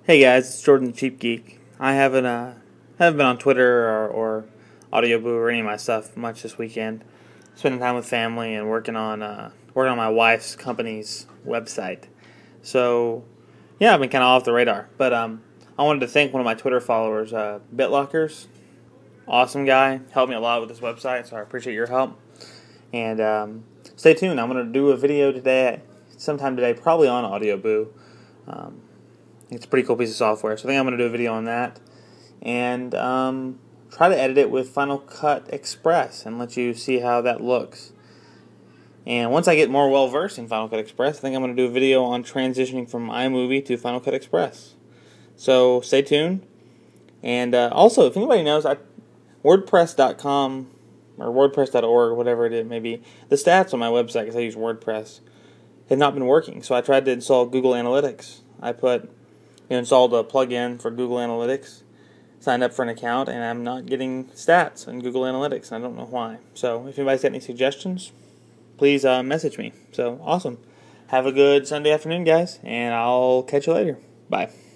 Hey guys, it's Jordan the Cheap Geek. I haven't been on Twitter or Audioboo or any of my stuff much this weekend. Spending time with family and working on my wife's company's website. So yeah, I've been kind of off the radar. But I wanted to thank one of my Twitter followers, BitLockers. Awesome guy, helped me a lot with this website, so I appreciate your help. And stay tuned. I'm going to do a video today, sometime today, probably on Audioboo. It's a pretty cool piece of software, so I think I'm going to do a video on that and try to edit it with Final Cut Express and let you see how that looks. And once I get more well-versed in Final Cut Express, I think I'm going to do a video on transitioning from iMovie to Final Cut Express. So stay tuned. And also, if anybody knows, WordPress.com or WordPress.org, whatever it may be, the stats on my website, because I use WordPress, have not been working. So I tried to install Google Analytics. I installed a plugin for Google Analytics, signed up for an account, and I'm not getting stats on Google Analytics. I don't know why. So if anybody's got any suggestions, please message me. So awesome. Have a good Sunday afternoon, guys, and I'll catch you later. Bye.